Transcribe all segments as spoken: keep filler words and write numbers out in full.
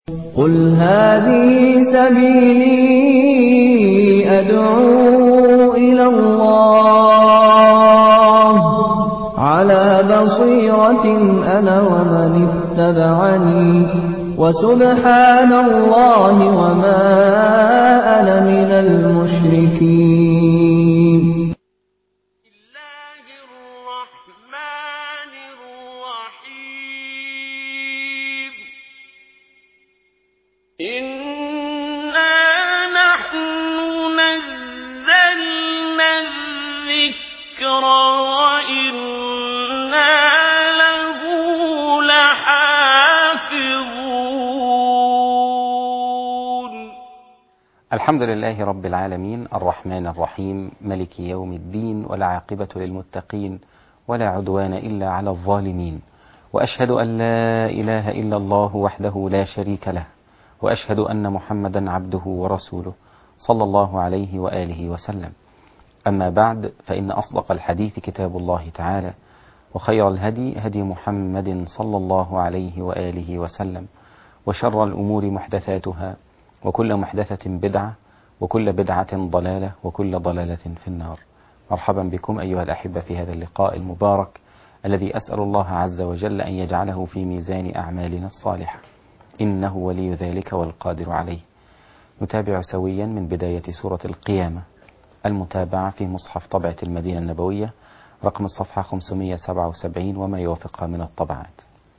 قل هذه سبيلي أدعو إلى الله على بصيرة أنا ومن اتبعني وسبحان الله وما أنا من المشركين. إنا نحن نزلنا الذكر وإنا له لحافظون. الحمد لله رب العالمين الرحمن الرحيم ملك يوم الدين، والعاقبة للمتقين ولا عدوان إلا على الظالمين، وأشهد أن لا إله إلا الله وحده لا شريك له، وأشهد أن محمدا عبده ورسوله صلى الله عليه وآله وسلم. أما بعد، فإن أصدق الحديث كتاب الله تعالى، وخير الهدي هدي محمد صلى الله عليه وآله وسلم، وشر الأمور محدثاتها، وكل محدثة بدعة، وكل بدعة ضلالة، وكل ضلالة في النار. مرحبا بكم أيها الأحبة في هذا اللقاء المبارك الذي أسأل الله عز وجل أن يجعله في ميزان أعمالنا الصالحة، إنه ولي ذلك والقادر عليه. نتابع سويا من بداية سورة القيامة، المتابعة في مصحف طبعة المدينة النبوية رقم الصفحة خمسمائة وسبعة وسبعين وما يوافقها من الطبعات.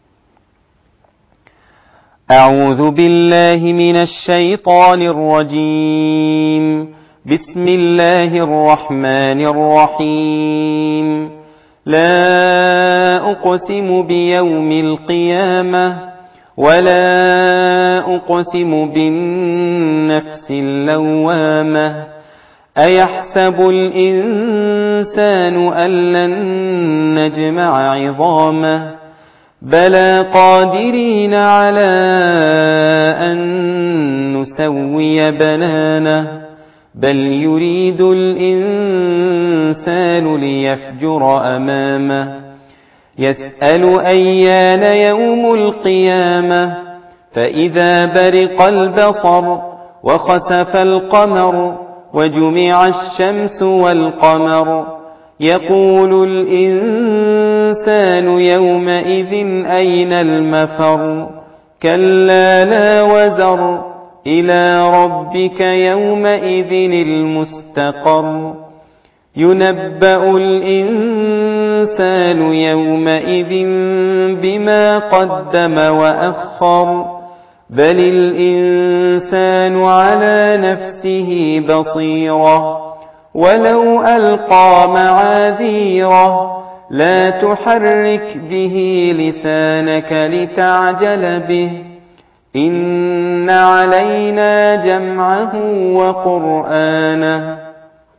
أعوذ بالله من الشيطان الرجيم. بسم الله الرحمن الرحيم. لا أقسم بيوم القيامة ولا أقسم بالنفس اللوامة. أيحسب الإنسان أن لن نجمع عظامه بلى قادرين على أن نسوي بنانه بل يريد الإنسان ليفجر أمامه يسأل أيان يوم القيامة فإذا برق البصر وخسف القمر وجمع الشمس والقمر يقول الإنسان يومئذ أين المفر كلا لا وزر إلى ربك يومئذ المستقر ينبأ الإنسان يومئذ بما قدم وأخر بل الإنسان على نفسه بصيرة ولو ألقى معاذيره لا تحرك به لسانك لتعجل به إن علينا جمعه وقرآنه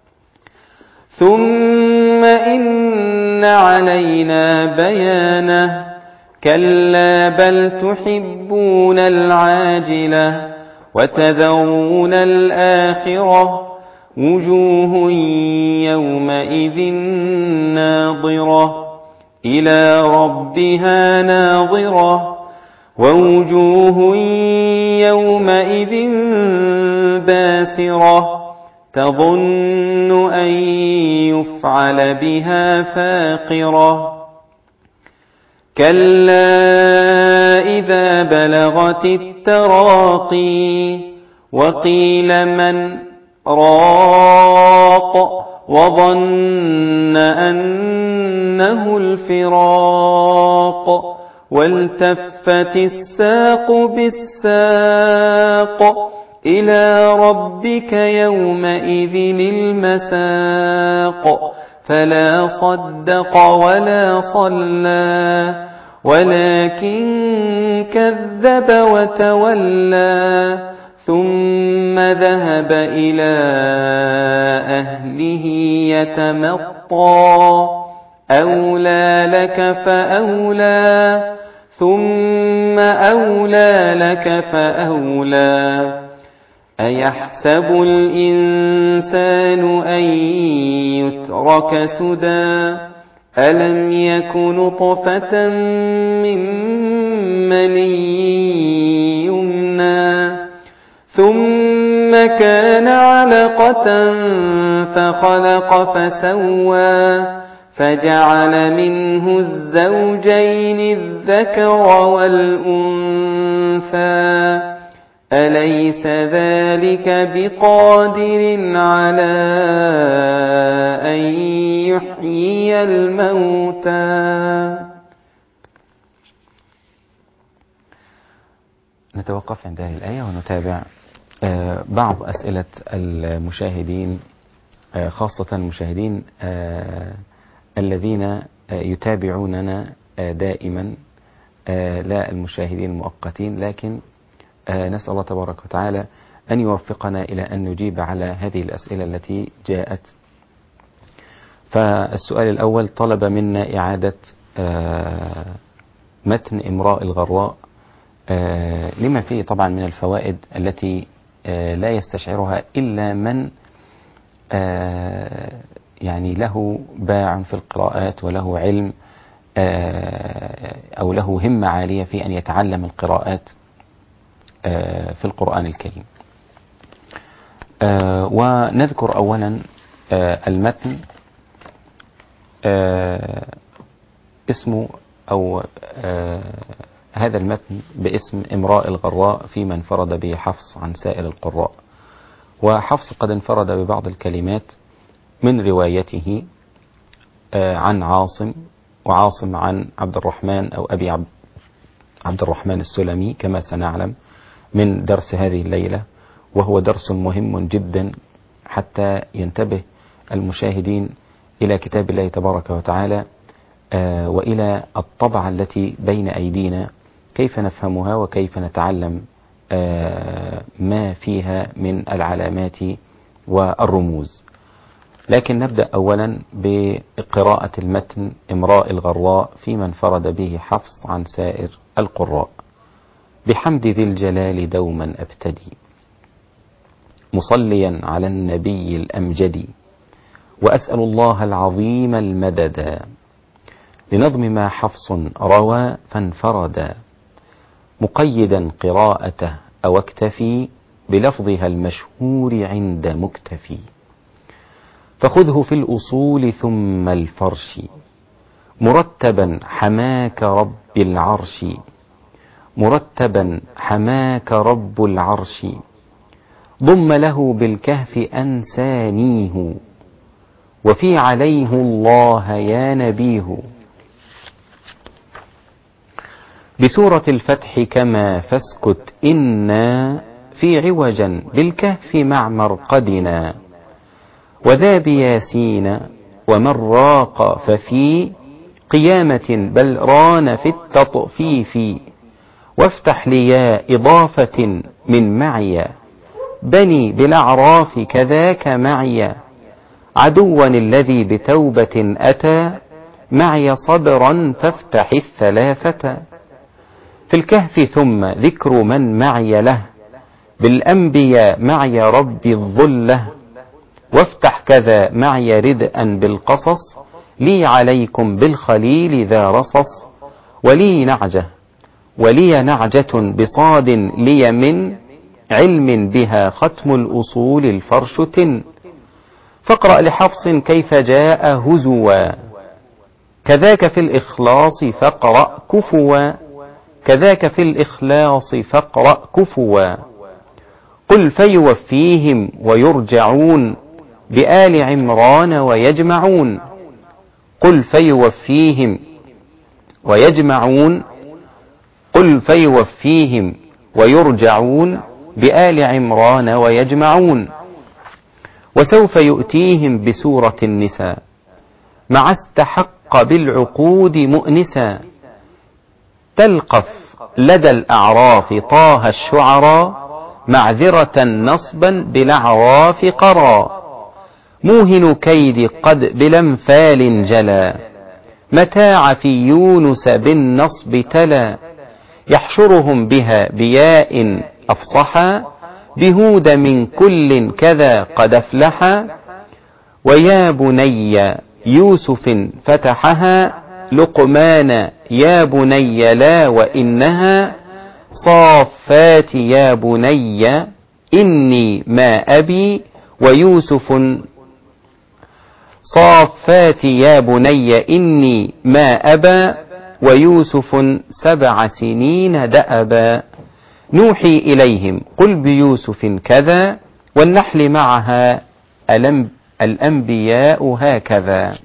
ثم إن علينا بيانه كلا بل تحبون العاجلة وتذرون الآخرة وجوه يومئذ ناظرة إلى ربها ناظرة ووجوه يومئذ باسرة تظن أن يفعل بها فاقرة كلا إذا بلغت التراقي وقيل من راق وظن أنه الفراق والتفت الساق بالساق إلى ربك يومئذ المساق فلا صدق ولا صلى ولكن كذب وتولى ثم ذهب إلى أهله يتمطى أولى لك فأولى ثم أولى لك فأولى أيحسب الإنسان أن يترك سدى ألم يك نطفة من مني يمنى ثم كان علقة فخلق فسوى فجعل منه الزوجين الذكر والأنثى أليس ذلك بقادر على أن يحيي الموتى. نتوقف عند هذه الآية ونتابع بعض أسئلة المشاهدين، خاصة المشاهدين الذين يتابعوننا دائما، لا المشاهدين المؤقتين، لكن نسأل الله تبارك وتعالى أن يوفقنا إلى أن نجيب على هذه الأسئلة التي جاءت. فالسؤال الأول طلب منا إعادة متن إمراء الغراء لما فيه طبعا من الفوائد التي لا يستشعرها إلا من يعني له باع في القراءات وله علم أو له همة عالية في أن يتعلم القراءات في القرآن الكريم. ونذكر أولا المتن، اسمه أو هذا المتن باسم إمراء الغراء فيما انفرد به حفص عن سائر القراء. وحفص قد انفرد ببعض الكلمات من روايته عن عاصم، وعاصم عن عبد الرحمن أو أبي عبد الرحمن السلمي كما سنعلم من درس هذه الليلة، وهو درس مهم جدا حتى ينتبه المشاهدين إلى كتاب الله تبارك وتعالى وإلى الطبعة التي بين أيدينا، كيف نفهمها وكيف نتعلم ما فيها من العلامات والرموز. لكن نبدأ أولا بقراءة المتن إمراء الغراء فيما انفرد به حفص عن سائر القراء. بحمد ذي الجلال دوما أبتدي مصليا على النبي الأمجد، وأسأل الله العظيم المدد لنظم ما حفص روى فانفردا، مقيدا قراءته أو اكتفي بلفظها المشهور عند مكتفي، فخذه في الأصول ثم الفرش مرتبا حماك رب العرش، مرتبا حماك رب العرش، ضم له بالكهف أنسانيه، وفي عليه الله يا نبيه، بسورة الفتح كما فاسكت إنا في عوجا بالكهف مع مرقدنا، وذا بياسين ومن راق ففي قيامة بل ران في التطفيف، وافتح ليا إضافة من معي بني بالأعراف كذاك معي، عدوا الذي بتوبة أتى معي صبرا فافتح الثلاثة، في الكهف ثم ذكر من معي له بالأنبياء معي ربي الظلة، وافتح كذا معي ردءا بالقصص لي عليكم بالخليل ذا رصص، ولي نعجة ولي نعجة بصاد لي من علم بها ختم الأصول الفرش تن، فاقرأ لحفص كيف جاء هزوا كذاك في الإخلاص فاقرأ كفوا، كذاك في الإخلاص فاقرأ كفوا، قل فيوفيهم ويرجعون بآل عمران ويجمعون، قل فيوفيهم ويجمعون، قل فيوفيهم ويرجعون بآل عمران ويجمعون، وسوف يؤتيهم بسورة النساء مع استحق بالعقود مؤنسا، تلقف لدى الأعراف طه الشعراء معذرة نصبا بالأعراف قرى، موهن كيد قد بلمثال جلا متاع في يونس بالنصب تلا، يحشرهم بها بياء أفصحا بهود من كل كذا قد افلحا، ويا بني يوسف فتحها لقمان يا بني لا وإنها، صافات يا بني إني ما أبي ويوسف صافات يا بني إني ما أبى ويوسف سبع سنين دأبا نوحي إليهم قل بيوسف كذا والنحل معها الأنبياء هكذا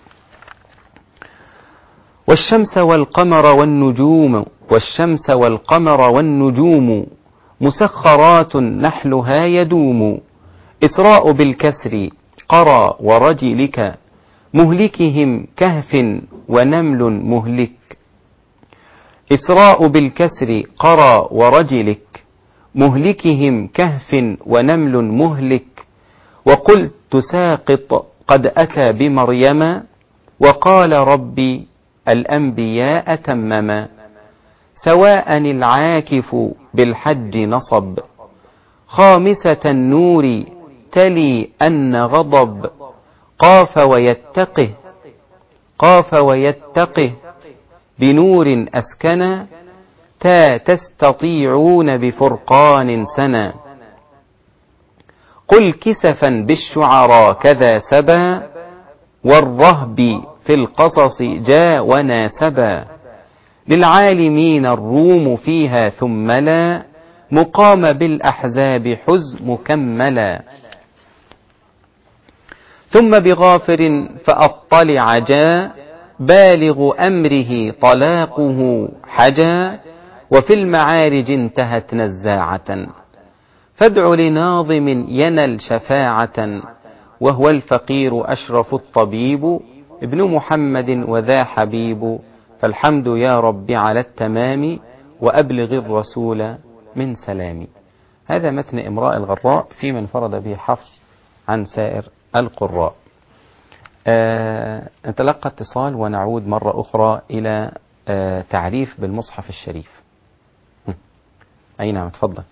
والشمس والقمر والنجوم والشمس والقمر والنجوم مسخرات نحلها يدوم إسراء بالكسر قرى ورجلك مهلكهم كهف ونمل مهلك إسراء بالكسر قرى ورجلك مهلكهم كهف ونمل مهلك وقلت ساقط قد أتى بمريم وقال ربي الأنبياء تمما سواء العاكف بالحج نصب خامسة النور تلي أن غضب قاف ويتقه قاف ويتقه بنور أسكنا تا تستطيعون بفرقان سنا قل كسفا بالشعراء كذا سبا والرهب في القصص جاء وناسبا للعالمين الروم فيها ثم لا مقام بالأحزاب حز مكملا ثم بغافر فأطلع جاء بالغ أمره طلاقه حجا وفي المعارج انتهت نزاعة فادع لناظم ينل شفاعة وهو الفقير أشرف الطبيب ابن محمد وذا حبيب فالحمد يا رب على التمام وأبلغ الرسول من سلامي. هذا متن إمراء الغراء في من فرد به حفص عن سائر القراء. آه نتلقى اتصال ونعود مرة أخرى إلى آه تعريف بالمصحف الشريف. أي نعم تفضل.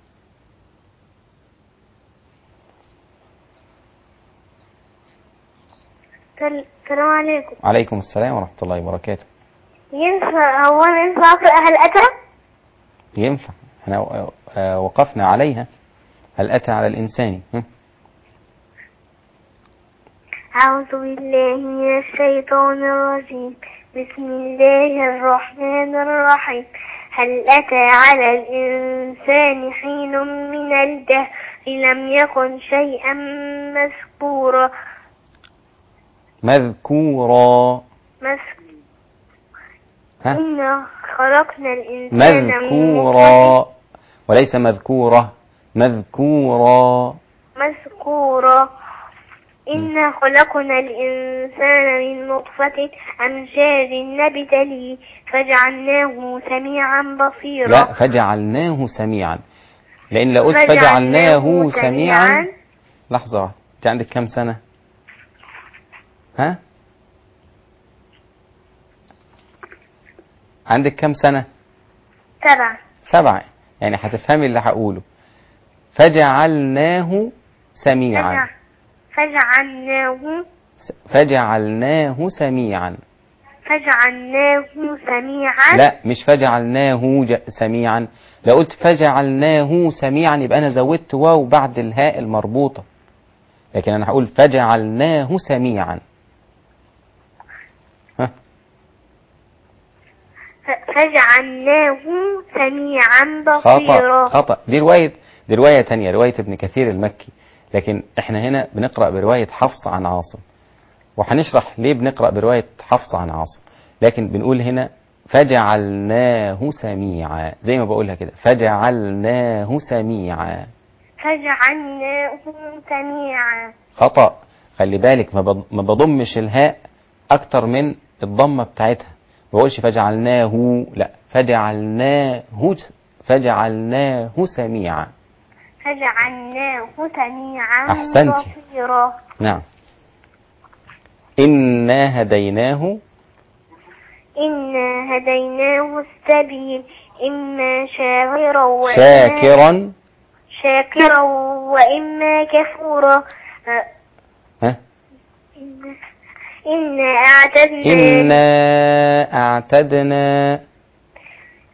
السلام عليكم. عليكم السلام ورحمة الله وبركاته. ينفع هو ينفع أقرأ هل أتى؟ ينفع، احنا وقفنا عليها هل أتى على الإنسان. أعوذ بالله من الشيطان الرجيم بسم الله الرحمن الرحيم هل أتى على الإنسان حين من الدهر لم يكن شيئا مذكورا مذكورا مذكورا ها؟ إنا خلقنا الإنسان مذكورا وليس مذكورة مذكورا مذكورا إنا خلقنا الإنسان من نطفة أمشاج نبتليه فجعلناه سميعا بصيرا. لا فجعلناه سميعا، لأن لو قلت فجعلناه سميعا. لحظة، أنت عندك كم سنة؟ ها؟ عندك كم سنة؟ سبعة. سبعة، يعني هتفهمي اللي هقوله. فجعلناه سميعا فجعلناه فجعلناه سميعا فجعلناه سميعا. لا مش فجعلناه سميعا، لو قلت فجعلناه سميعا يبقى أنا زودت واو بعد الهاء المربوطة، لكن أنا هقول فجعلناه سميعا. ها؟ فجعلناه سميعا بصيرا. خطأ خطأ، دي رواية دي رواية تانية، رواية ابن كثير المكي، لكن احنا هنا بنقرأ برواية حفص عن عاصم، وهنشرح ليه بنقرأ برواية حفص عن عاصم، لكن بنقول هنا فجعلناه سميعا زي ما بقولها كده، فجعلناه سميعا فجعلناه سميعا. خطأ، خلي بالك ما بضمش الهاء أكتر من الضمة بتاعتها، ما بقولش فجعلناه، لا فجعلناه فجعلناه سميعا فجعلناه سميعا أحسنتي. بصيرا. نعم. إنا هديناه إنا هديناه السبيل إما شاكرا وإما شاكرا شاكرا وإما كفورا. ها؟ إنا أعتدنا إنا أعتدنا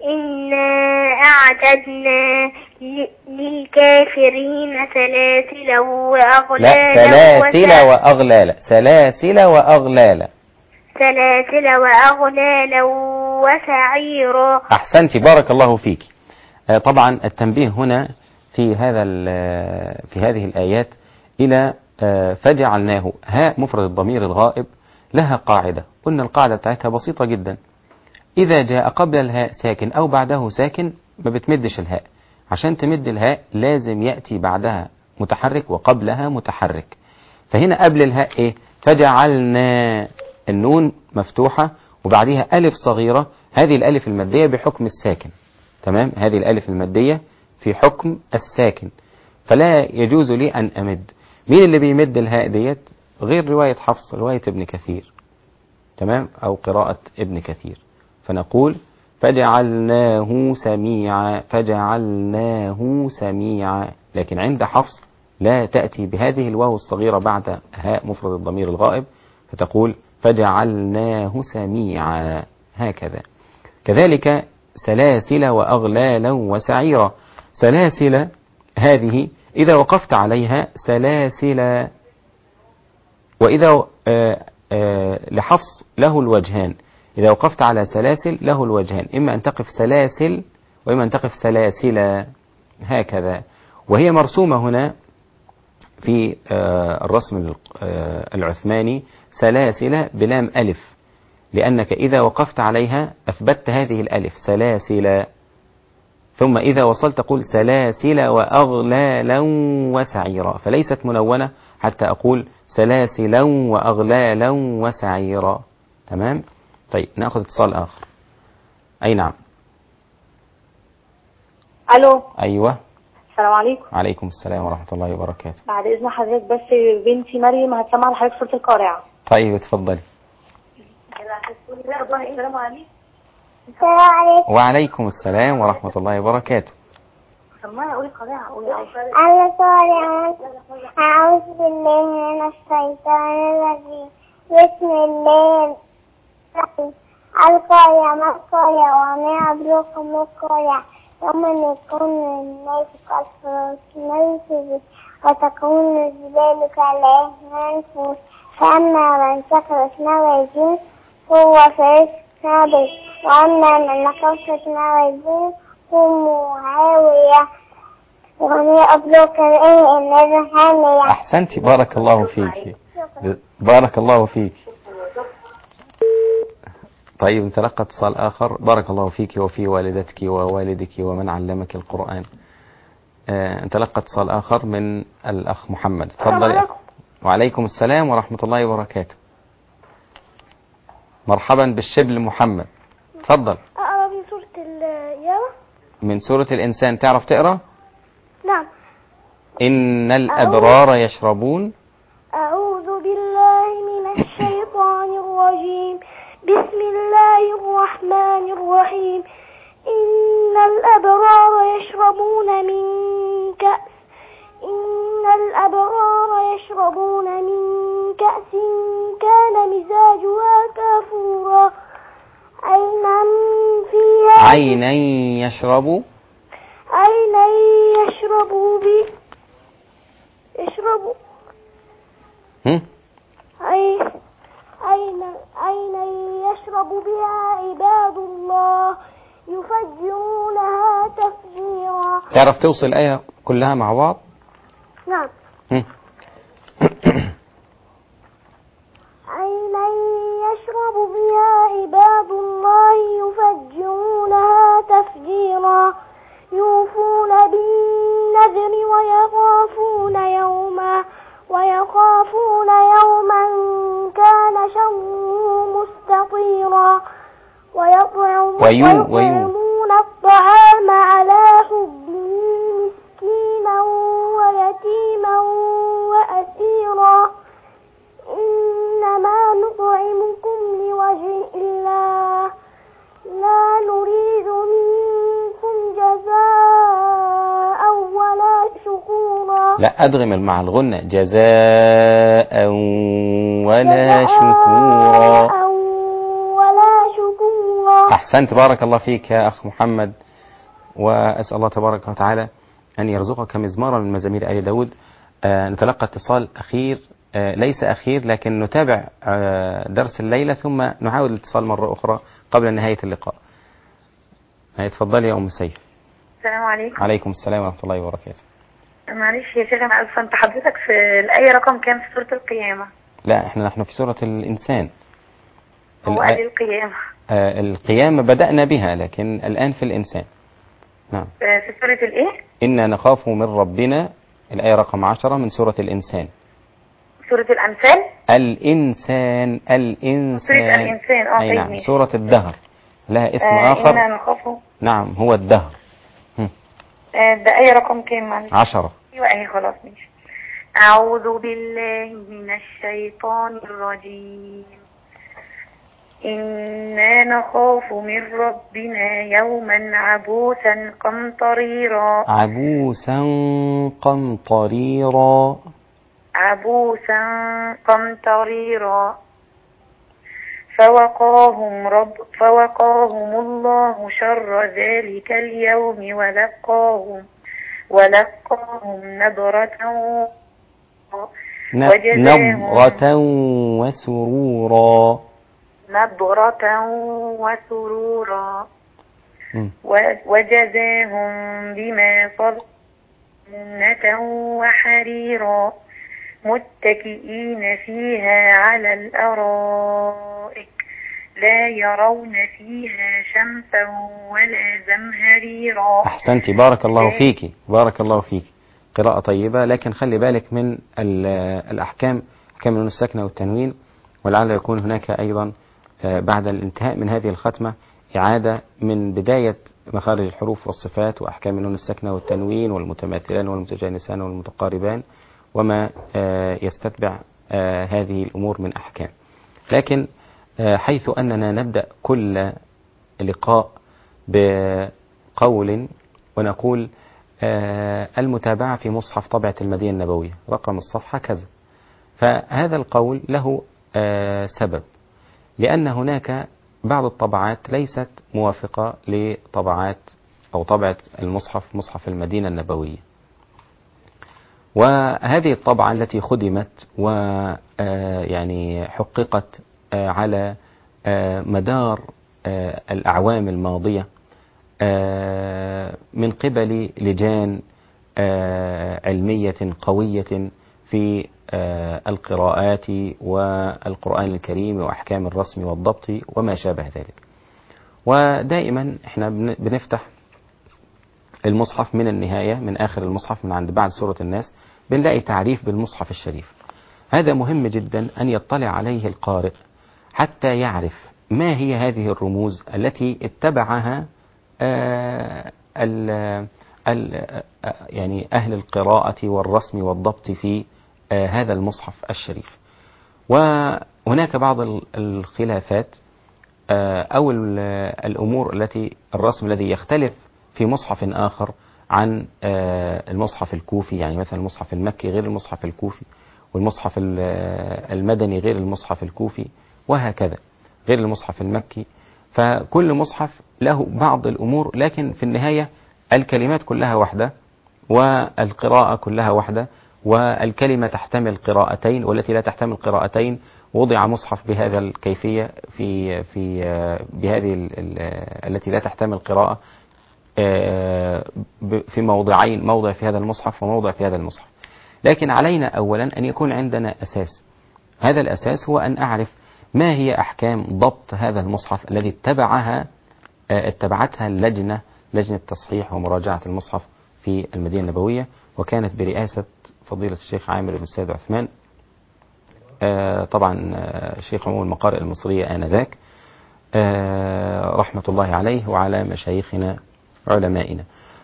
إنا أعتدنا للكافرين سلاسل وأغلالا. لا، سلاسل وأغلالا، سلاسل وأغلالا، سلاسل وأغلالا وسعيرا. أحسنت، بارك الله فيك. طبعا التنبيه هنا في هذا في هذه الآيات إلى فجعلناه، هاء مفرد الضمير الغائب لها قاعدة، قلنا القاعدة بتاعتها بسيطة جدا، إذا جاء قبل الهاء ساكن أو بعده ساكن ما بتمدش الهاء، عشان تمد الهاء لازم يأتي بعدها متحرك وقبلها متحرك. فهنا قبل الهاء إيه؟ فجعلنا، النون مفتوحة وبعدها ألف صغيرة، هذه الألف المادية بحكم الساكن، تمام، هذه الألف المادية في حكم الساكن، فلا يجوز لي أن أمد. مين اللي بيمد الهاء ديت؟ غير رواية حفص، رواية ابن كثير، تمام، أو قراءة ابن كثير. فنقول فجعلناه سميعا، فجعلناه سميعا، لكن عند حفص لا تأتي بهذه الواو الصغيرة بعد هاء مفرد الضمير الغائب، فتقول فجعلناه سميعا، هكذا. كذلك سلاسل وأغلالا وسعيرا، سلاسل هذه إذا وقفت عليها سلاسل، وإذا آآ آآ لحفص له الوجهان، إذا وقفت على سلاسل له الوجهان، إما أن تقف سلاسل وإما أن تقف سلاسل، هكذا. وهي مرسومة هنا في الرسم العثماني سلاسل بلام ألف، لأنك إذا وقفت عليها أثبتت هذه الألف سلاسل، ثم إذا وصلت تقول سلاسل وأغلالا وسعيرا، فليست منونة حتى أقول سلاسلا وأغلالا وسعيرا، تمام. طيب نأخذ اتصال آخر. أي نعم. ألو. أيوة. السلام عليكم. عليكم السلام ورحمة الله وبركاته. بعد إذن حضرتك بس بنتي مريم هتسمع لحضرتك سورة القارعة. طيب اتفضلي. السلام عليكم. وعليكم السلام ورحمة الله وبركاته. سمعي قولي القارعة. قولي القارعة. أعوذ بالله من الشيطان الرجيم. بسم الله القارعة. ما القارعة وما أدراك ما القارعة. يوم يكون الناس كالفراش المنفوش وتكون الجبال كالعهن المنفوش، فأما من ثقلت موازينه فهو في عيشة، وأما من خفت موازينه فأمه هاوية. وما أدراك ما النار. أحسنتي، بارك الله فيك، بارك الله فيك. طيب نتلقى اتصال آخر. بارك الله فيك وفي والدتك ووالدك ومن علمك القرآن. آه نتلقى اتصال آخر من الأخ محمد. تفضل يا أخ. وعليكم السلام ورحمة الله وبركاته. مرحبا بالشبل محمد. تفضل. أقرأ من سورة اليوم. من سورة الإنسان. تعرف تقرأ؟ نعم. إن الأبرار يشربون. أعوذ بالله من الشيطان الرجيم. بسم الله الرحمن الرحيم. إن الأبرار يشربون من كأس إن الأبرار يشربون من كأس كان مزاجها كافورا. عينا فيها عينا يشرب عينا يشرب به يشرب هم؟ عين عينا عينا يشرب بها عباد الله يفجرونها تفجيرا. تعرف توصل الآية كلها مع بعض؟ نعم. عينا يشرب بها عباد الله يفجرونها تفجيرا. يوفون بالنذر ويخافون يوما ويخافون يوما كان شره مستطيرا. ويطعمون الطعام على حبه مسكينا ويتيما وأسيرا. إنما نطعمكم لوجه الله لا نريد منكم جزاء ولا شكورا. لا أدغم مع الغنة. جزاء ولا شكورا. ولا شكورا. أحسنت، بارك الله فيك يا أخ محمد، وأسأل الله تبارك وتعالى أن يرزقك مزمارا من مزامير آل داود. آه نتلقى اتصال أخير، آه ليس أخير لكن نتابع آه درس الليلة ثم نعاود الاتصال مرة أخرى قبل نهاية اللقاء. اتفضلي يا أم سيف. السلام عليكم. عليكم السلام ورحمة الله وبركاته. معلش يا شيخ انا اسفه، انت حضرتك في الآية رقم كام في سورة القيامة؟ لا احنا نحن في سورة الإنسان. هو قال القيامة. آه القيامة بدأنا بها لكن الآن في الإنسان. نعم. في سورة الإيه؟ إنا نخاف من ربنا، الآية رقم عشرة من سورة الإنسان. سورة الأمثال؟ الإنسان الإنسان سورة الإنسان اه. أي نعم. سورة الدهر لها اسم آه آخر. إنا نخاف. نعم هو الدهر. آه ده آية رقم كام معلش؟ عشرة. أيوة أهي خلاص ماشي. أعوذ بالله من الشيطان الرجيم. إنا نخاف من ربنا يوما عبوسا قمطريرا. عبوسا قمطريرا. عبوسا قمطريرا. فوقاهم رب فوقاهم الله شر ذلك اليوم ولقاهم ولقاهم نضرة نضرة وسرورا. نضرة وسرورا. وجزاهم بما صبروا جنة وحريرا متكئين فيها على الأرائك لا يرون فيها شمسا ولا زمهريرا. أحسنتي، بارك الله فيك بارك الله فيك. قراءة طيبة، لكن خلي بالك من الأحكام، أحكام النون الساكنة والتنوين، ولعل يكون هناك أيضا بعد الانتهاء من هذه الختمة إعادة من بداية مخارج الحروف والصفات وأحكام النون الساكنة والتنوين والمتماثلان والمتجانسان والمتقاربان وما يستتبع هذه الأمور من أحكام. لكن حيث أننا نبدأ كل لقاء بقول ونقول المتابعة في مصحف طبعة المدينة النبوية رقم الصفحة كذا، فهذا القول له سبب، لأن هناك بعض الطبعات ليست موافقة لطبعات أو طبعة المصحف مصحف المدينة النبوية، وهذه الطبعة التي خدمت ويعني حققت على مدار الأعوام الماضية من قبل لجان علمية قوية في القراءات والقرآن الكريم وأحكام الرسم والضبط وما شابه ذلك. ودائما احنا بنفتح المصحف من النهاية، من آخر المصحف، من عند بعد سورة الناس، بنلاقي تعريف بالمصحف الشريف. هذا مهم جدا أن يطلع عليه القارئ حتى يعرف ما هي هذه الرموز التي اتبعها آه ال ال يعني أهل القراءة والرسم والضبط في آه هذا المصحف الشريف. وهناك بعض الخلافات آه أو الأمور التي الرسم الذي يختلف في مصحف آخر عن آه المصحف الكوفي، يعني مثلا المصحف المكي غير المصحف الكوفي، والمصحف المدني غير المصحف الكوفي، وهكذا غير المصحف المكي. فكل مصحف له بعض الأمور، لكن في النهاية الكلمات كلها واحدة والقراءة كلها واحدة، والكلمة تحتمل قراءتين، والتي لا تحتمل قراءتين وضع مصحف بهذا الكيفية في في بهذه التي لا تحتمل قراءة في موضعين، موضع في هذا المصحف وموضع في هذا المصحف. لكن علينا أولا أن يكون عندنا أساس. هذا الأساس هو أن أعرف ما هي أحكام ضبط هذا المصحف الذي اتبعها اتبعتها اللجنة، لجنة تصحيح ومراجعة المصحف في المدينة النبوية، وكانت برئاسة فضيلة الشيخ عامر بن السيد عثمان، طبعا شيخ عموم المقارئ المصرية آنذاك، رحمة الله عليه وعلى مشايخنا علمائنا.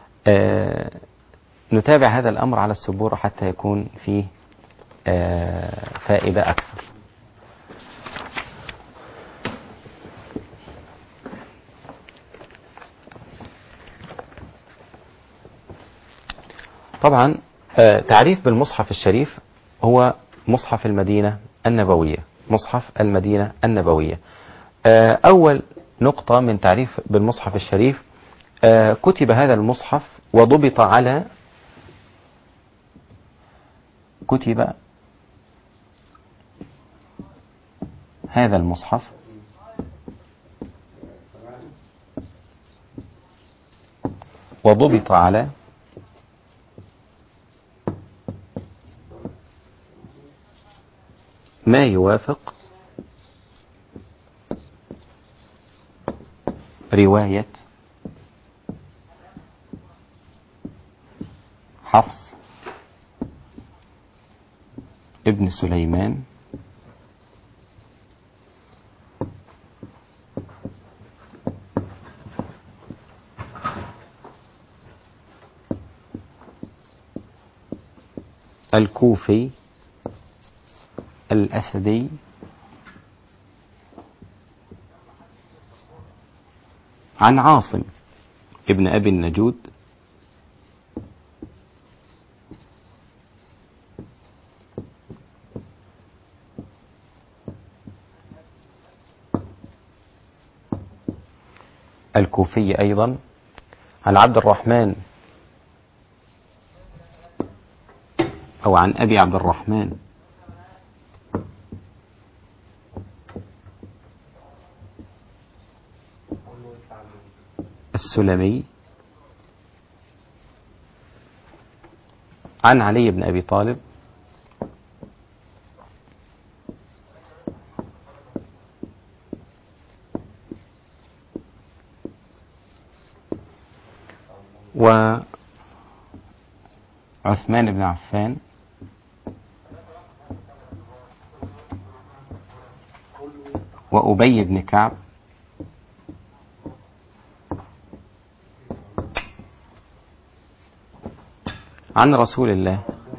نتابع هذا الأمر على السبورة حتى يكون فيه فائدة أكثر. طبعا تعريف بالمصحف الشريف هو مصحف المدينة النبوية، مصحف المدينة النبوية. أول نقطة من تعريف بالمصحف الشريف. آه كتب هذا المصحف وضبط على كتب هذا المصحف وضبط على ما يوافق رواية حفص ابن سليمان الكوفي الأسدي عن عاصم ابن أبي النجود الكوفي أيضا عن عبد الرحمن أو عن أبي عبد الرحمن السلمي عن علي بن أبي طالب وعثمان بن عفان وأبي بن كعب عن رسول الله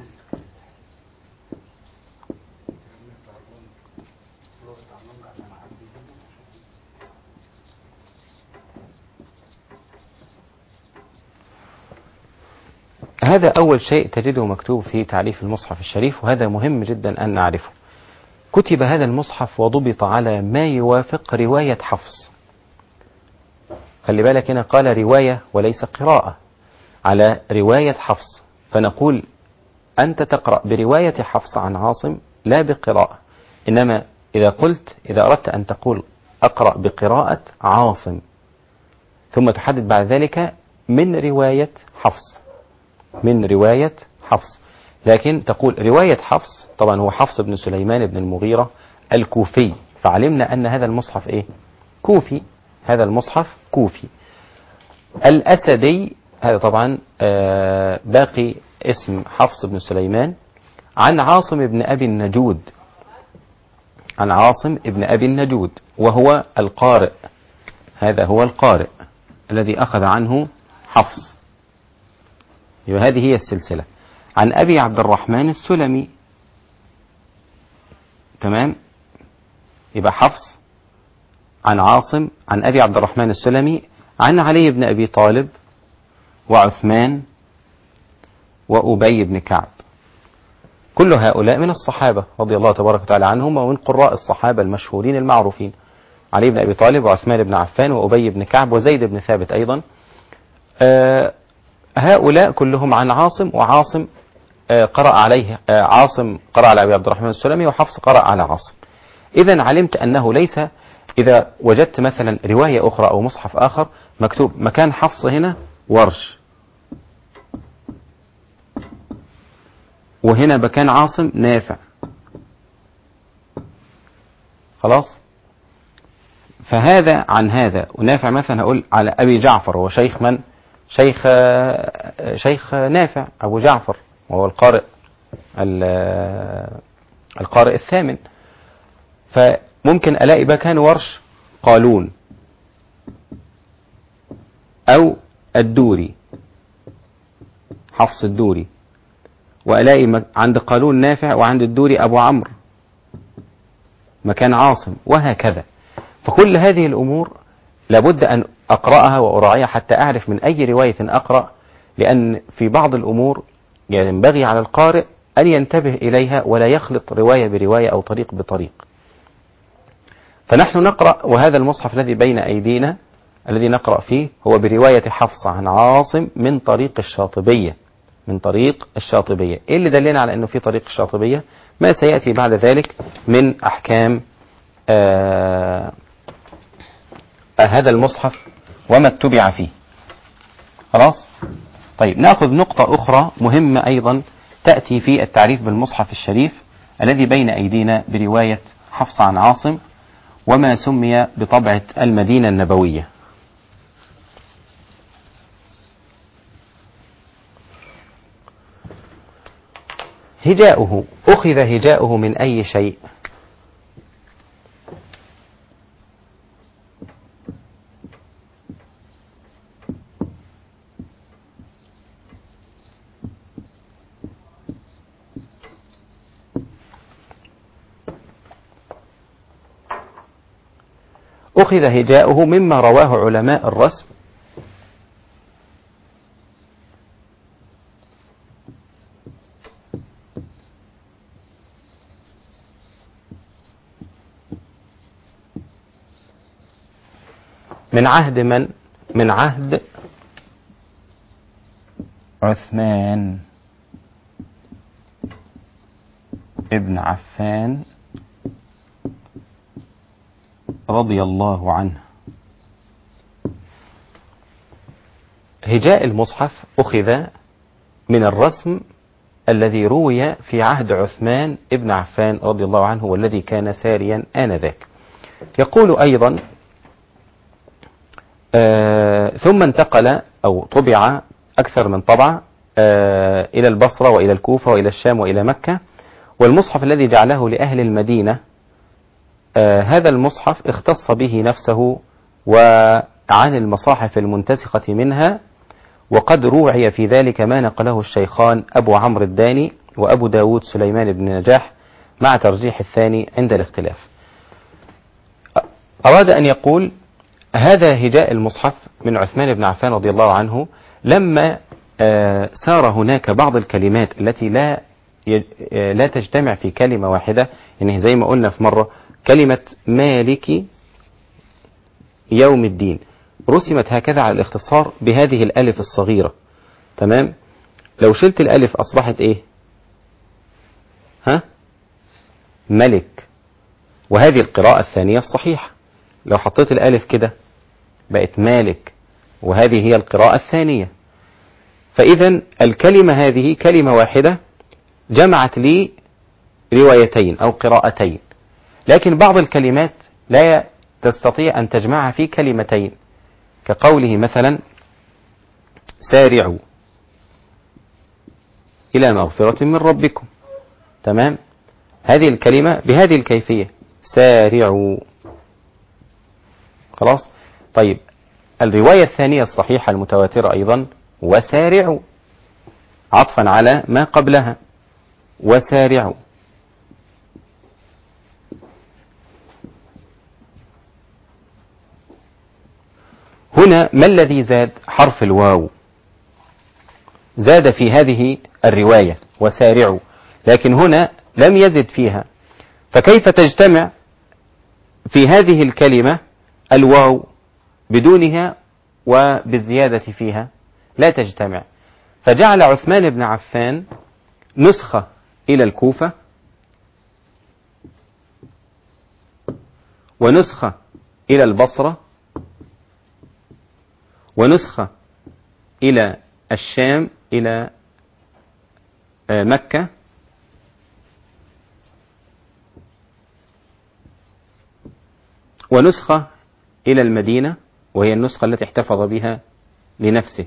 هذا أول شيء تجده مكتوب في تعريف المصحف الشريف، وهذا مهم جدا أن نعرفه. كتب هذا المصحف وضبط على ما يوافق رواية حفص. خلي بالك هنا قال رواية وليس قراءة، على رواية حفص، فنقول أنت تقرأ برواية حفص عن عاصم لا بقراءة. إنما إذا قلت إذا أردت أن تقول أقرأ بقراءة عاصم ثم تحدد بعد ذلك من رواية حفص من رواية حفص لكن تقول رواية حفص، طبعا هو حفص بن سليمان بن المغيرة الكوفي، فعلمنا أن هذا المصحف إيه؟ كوفي. هذا المصحف كوفي. الأسدي هذا طبعا آه باقي اسم حفص بن سليمان عن عاصم بن أبي النجود عن عاصم بن أبي النجود وهو القارئ. هذا هو القارئ الذي أخذ عنه حفص. هذه هي السلسلة. عن أبي عبد الرحمن السلمي، تمام، يبقى حفص عن عاصم عن أبي عبد الرحمن السلمي عن علي بن أبي طالب وعثمان وأبي بن كعب. كل هؤلاء من الصحابة رضي الله تبارك وتعالى عنهم ومن قراء الصحابة المشهورين المعروفين، علي بن أبي طالب وعثمان بن عفان وأبي بن كعب وزيد بن ثابت أيضا. آه هؤلاء كلهم عن عاصم، وعاصم آه قرأ عليه آه عاصم قرأ على أبي عبد الرحمن السلمي وحفص قرأ على عاصم. إذا علمت أنه ليس، إذا وجدت مثلا رواية أخرى أو مصحف آخر مكتوب مكان حفص هنا ورش، وهنا مكان عاصم نافع، خلاص، فهذا عن هذا. ونافع مثلا هقول على أبي جعفر، هو شيخ من؟ شيخ شيخ نافع أبو جعفر، وهو القارئ القارئ الثامن. فممكن ألاقي مكان ورش قالون أو الدوري، حفص الدوري، وألاقي عند قالون نافع وعند الدوري أبو عمرو مكان عاصم، وهكذا. فكل هذه الأمور لابد أن أقرأها وأراعيها حتى أعرف من أي رواية أقرأ، لأن في بعض الأمور ينبغي على القارئ أن ينتبه إليها ولا يخلط رواية برواية أو طريق بطريق. فنحن نقرأ، وهذا المصحف الذي بين أيدينا الذي نقرأ فيه هو برواية حفص عن عاصم من طريق الشاطبية، من طريق الشاطبية. إيه اللي دلنا على أنه في طريق الشاطبية؟ ما سيأتي بعد ذلك من أحكام آه هذا المصحف وما اتبع فيه. خلاص؟ طيب نأخذ نقطة أخرى مهمة أيضا تأتي في التعريف بالمصحف الشريف الذي بين أيدينا برواية حفص عن عاصم وما سمي بطبعة المدينة النبوية. هجاؤه، أخذ هجاؤه من أي شيء؟ أخذ هجاؤه مما رواه علماء الرسم من عهد من؟ من عهد عثمان ابن عفان رضي الله عنه. هجاء المصحف أخذ من الرسم الذي روي في عهد عثمان ابن عفان رضي الله عنه والذي كان ساريا آنذاك. يقول أيضا آه ثم انتقل أو طبع أكثر من طبع آه إلى البصرة وإلى الكوفة وإلى الشام وإلى مكة. والمصحف الذي جعله لأهل المدينة آه هذا المصحف اختص به نفسه وعن المصاحف المنتسخة منها، وقد روعي في ذلك ما نقله الشيخان أبو عمرو الداني وأبو داود سليمان بن نجاح مع ترجيح الثاني عند الاختلاف. أراد أن يقول هذا هجاء المصحف من عثمان بن عفان رضي الله عنه لما آه سار هناك بعض الكلمات التي لا لا تجتمع في كلمة واحدة، يعني زي ما قلنا في مرة كلمة مالك يوم الدين رسمت هكذا على الاختصار بهذه الألف الصغيرة، تمام؟ لو شلت الألف أصبحت إيه؟ ها؟ ملك. وهذه القراءة الثانية الصحيحة. لو حطيت الألف كده بقت مالك، وهذه هي القراءة الثانية. فإذا الكلمة هذه كلمة واحدة جمعت لي روايتين أو قراءتين، لكن بعض الكلمات لا تستطيع أن تجمعها في كلمتين، كقوله مثلا سارعوا إلى مغفرة من ربكم، تمام؟ هذه الكلمة بهذه الكيفية سارعوا. خلاص؟ طيب الرواية الثانية الصحيحة المتواترة أيضا وسارعوا عطفا على ما قبلها وسارعوا. هنا ما الذي زاد؟ حرف الواو زاد في هذه الرواية وسارعوا، لكن هنا لم يزد فيها، فكيف تجتمع في هذه الكلمة الواو بدونها وبالزيادة فيها؟ لا تجتمع. فجعل عثمان بن عفان نسخة إلى الكوفة ونسخة إلى البصرة ونسخة إلى الشام إلى مكة ونسخة إلى المدينة وهي النسخة التي احتفظ بها لنفسه.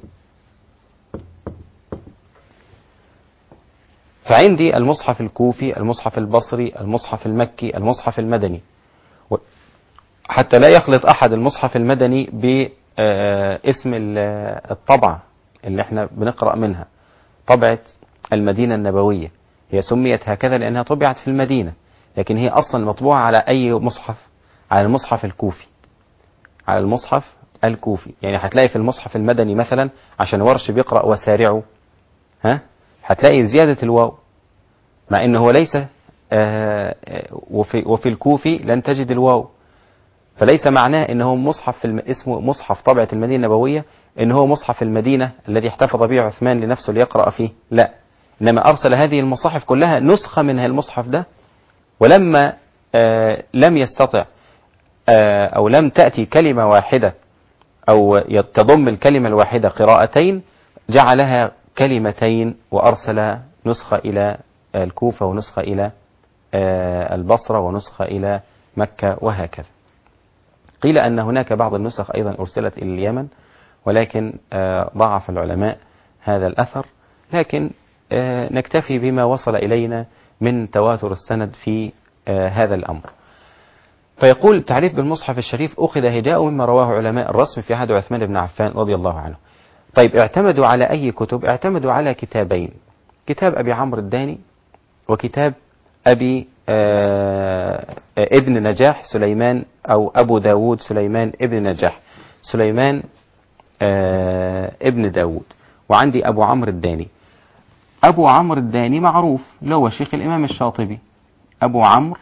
فعندي المصحف الكوفي، المصحف البصري، المصحف المكي، المصحف المدني، حتى لا يخلط أحد المصحف المدني باسم الطبعة اللي احنا بنقرأ منها، طبعة المدينة النبوية. هي سميت هكذا لأنها طبعت في المدينة، لكن هي أصلا مطبوعة على أي مصحف؟ على المصحف الكوفي، على المصحف الكوفي. يعني هتلاقي في المصحف المدني مثلا عشان ورش بيقرأ وسارعوا، ها، هتلاقي زيادة الواو، مع انه هو ليس آه وفي, وفي الكوفي لن تجد الواو. فليس معناه ان هو مصحف في الم... اسمه مصحف طبعة المدينة النبوية ان هو مصحف المدينة الذي احتفظ به عثمان لنفسه ليقرأ فيه، لا، انما ارسل هذه المصاحف كلها نسخة من المصحف ده. ولما آه لم يستطع آه او لم تأتي كلمة واحدة او تضم الكلمة الواحدة قراءتين، جعلها كلمتين وارسل نسخة الى الكوفة ونسخة الى آه البصرة ونسخة الى مكة وهكذا. قيل أن هناك بعض النسخ أيضا أرسلت إلى اليمن، ولكن آه ضعف العلماء هذا الأثر، لكن آه نكتفي بما وصل إلينا من تواتر السند في آه هذا الأمر. فيقول تعريف بالمصحف الشريف: أخذ هجاء مما رواه علماء الرسم في عهد عثمان بن عفان رضي الله عنه. طيب اعتمدوا على أي كتب؟ اعتمدوا على كتابين، كتاب أبي عمرو الداني وكتاب أبي آه ابن نجاح سليمان أو أبو داود سليمان ابن نجاح سليمان آه ابن داود. وعندي أبو عمرو الداني. أبو عمرو الداني معروف اللي هو شيخ الإمام الشاطبي، أبو عمرو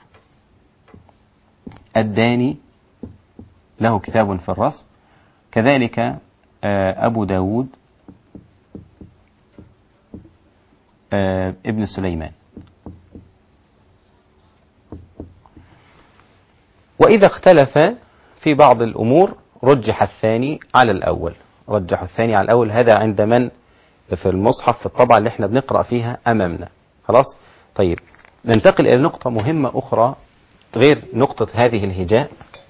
الداني له كتاب في الرسم، كذلك آه أبو داود آه ابن سليمان. وإذا اختلف في بعض الأمور رجح الثاني على الأول، رجح الثاني على الأول. هذا عند من في المصحف في الطبعة اللي احنا بنقرأ فيها أمامنا. خلاص. طيب ننتقل إلى نقطة مهمة أخرى غير نقطة هذه الهجاء.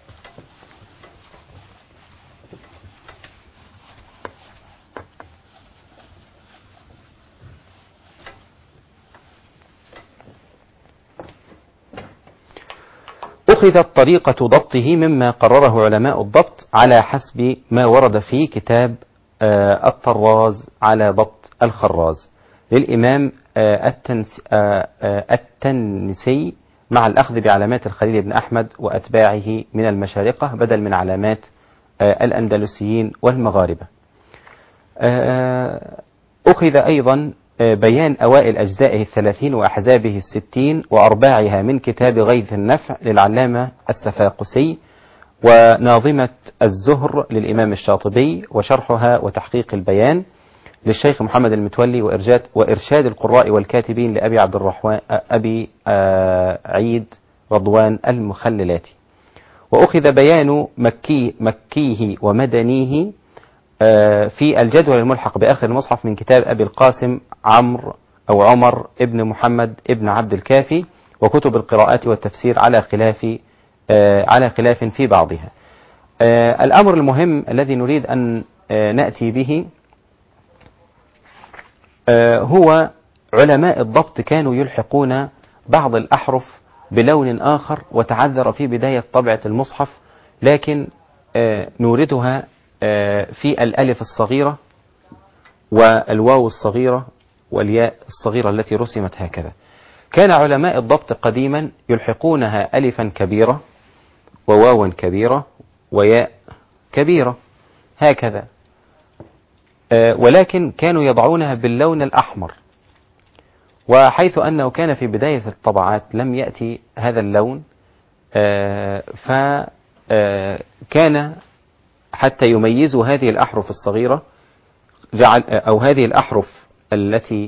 أخذت طريقة ضبطه مما قرره علماء الضبط على حسب ما ورد في كتاب آه الطراز على ضبط الخراز للإمام آه التنس آه آه التنسي، مع الأخذ بعلامات الخليل بن أحمد وأتباعه من المشارقة بدل من علامات آه الأندلسيين والمغاربة. آه أخذ أيضا بيان أوائل أجزائه الثلاثين وأحزابه الستين وأرباعها من كتاب غيث النفع للعلامة السفاقسي، وناظمة الزهر للإمام الشاطبي، وشرحها وتحقيق البيان للشيخ محمد المتولي، وإرشاد, وإرشاد القراء والكاتبين لأبي عبد الرحمن أبي عيد رضوان المخللاتي. وأخذ بيان مكي مكيه ومدنيه في الجدول الملحق بآخر المصحف من كتاب أبي القاسم عمرو أو عمر ابن محمد ابن عبد الكافي، وكتب القراءات والتفسير على خلاف على خلاف في بعضها. الأمر المهم الذي نريد أن نأتي به هو علماء الضبط كانوا يلحقون بعض الأحرف بلون آخر، وتعذر في بداية طبعة المصحف، لكن نوردها في الألف الصغيرة والواو الصغيرة والياء الصغيرة التي رسمت هكذا. كان علماء الضبط قديما يلحقونها ألفا كبيرة وواوا كبيرة وياء كبيرة هكذا، ولكن كانوا يضعونها باللون الأحمر، وحيث أنه كان في بداية الطبعات لم يأتي هذا اللون، فكان حتى يميزوا هذه الأحرف الصغيرة جعل أو هذه الأحرف التي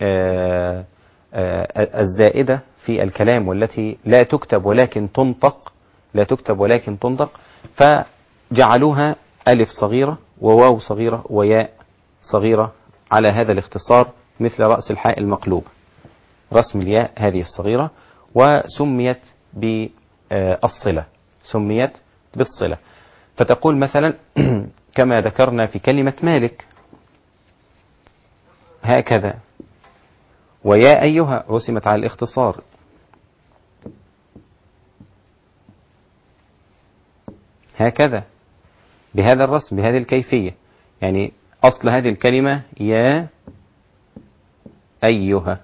الزائدة في الكلام والتي لا تكتب ولكن تنطق لا تكتب ولكن تنطق فجعلوها ألف صغيرة وواو صغيرة وياء صغيرة على هذا الاختصار، مثل رأس الحاء المقلوب، رسم الياء هذه الصغيرة، وسميت بالصلة سميت بالصلة. فتقول مثلا كما ذكرنا في كلمة مالك هكذا، ويا أيها رسمت على الاختصار، هكذا بهذا الرسم بهذه الكيفية. يعني أصل هذه الكلمة يا أيها،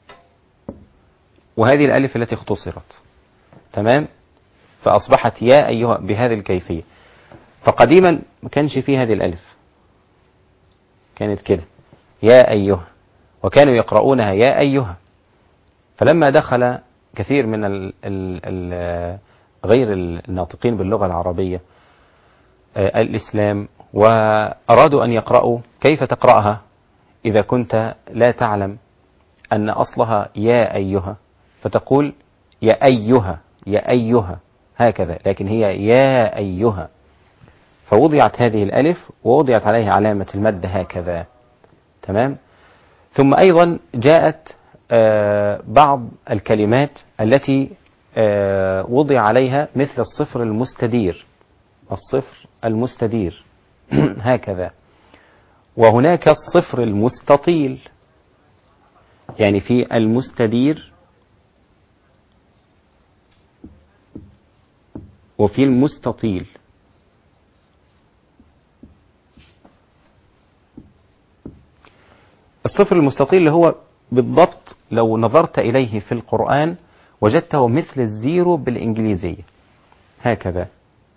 وهذه الألف التي اختصرت، تمام، فأصبحت يا أيها بهذه الكيفية. فقديما ما كانش فيه هذه الألف، كانت كده يا أيها، وكانوا يقرؤونها يا أيها. فلما دخل كثير من ال ال ال غير الناطقين باللغة العربية الإسلام وأرادوا أن يقرأوا، كيف تقرأها إذا كنت لا تعلم أن أصلها يا أيها، فتقول يا أيها يا أيها هكذا، لكن هي يا أيها، فوضعت هذه الألف ووضعت عليها علامة المد هكذا. تمام. ثم أيضا جاءت آه بعض الكلمات التي آه وضع عليها مثل الصفر المستدير، الصفر المستدير هكذا. وهناك الصفر المستطيل، يعني في المستدير وفي المستطيل. الصفر المستطيل اللي هو بالضبط لو نظرت إليه في القرآن وجدته مثل الزيرو بالإنجليزية هكذا.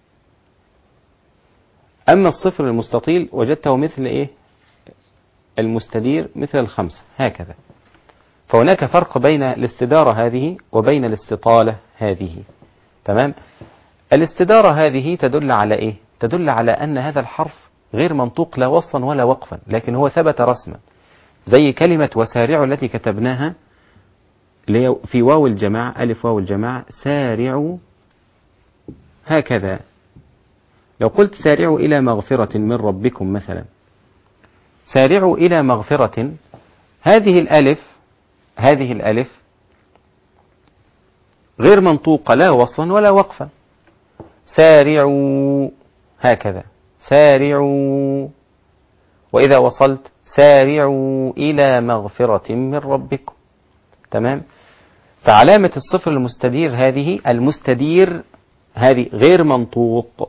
أما الصفر المستطيل وجدته مثل إيه؟ المستدير مثل الخمسة هكذا. فهناك فرق بين الاستدارة هذه وبين الاستطالة هذه. تمام. الاستدارة هذه تدل على إيه؟ تدل على أن هذا الحرف غير منطوق لا وصلا ولا وقفا، لكن هو ثبت رسما، زي كلمة وسارعوا التي كتبناها في واو الجماعة، ألف واو الجماعة، سارعوا هكذا. لو قلت سارعوا إلى مغفرة من ربكم مثلا، سارعوا إلى مغفرة، هذه الألف هذه الألف غير منطوقة لا وصلا ولا وقفا. سارعوا هكذا، سارعوا. وإذا وصلت سارعوا إلى مغفرة من ربكم. تمام. فعلامة الصفر المستدير هذه، المستدير هذه غير منطوق،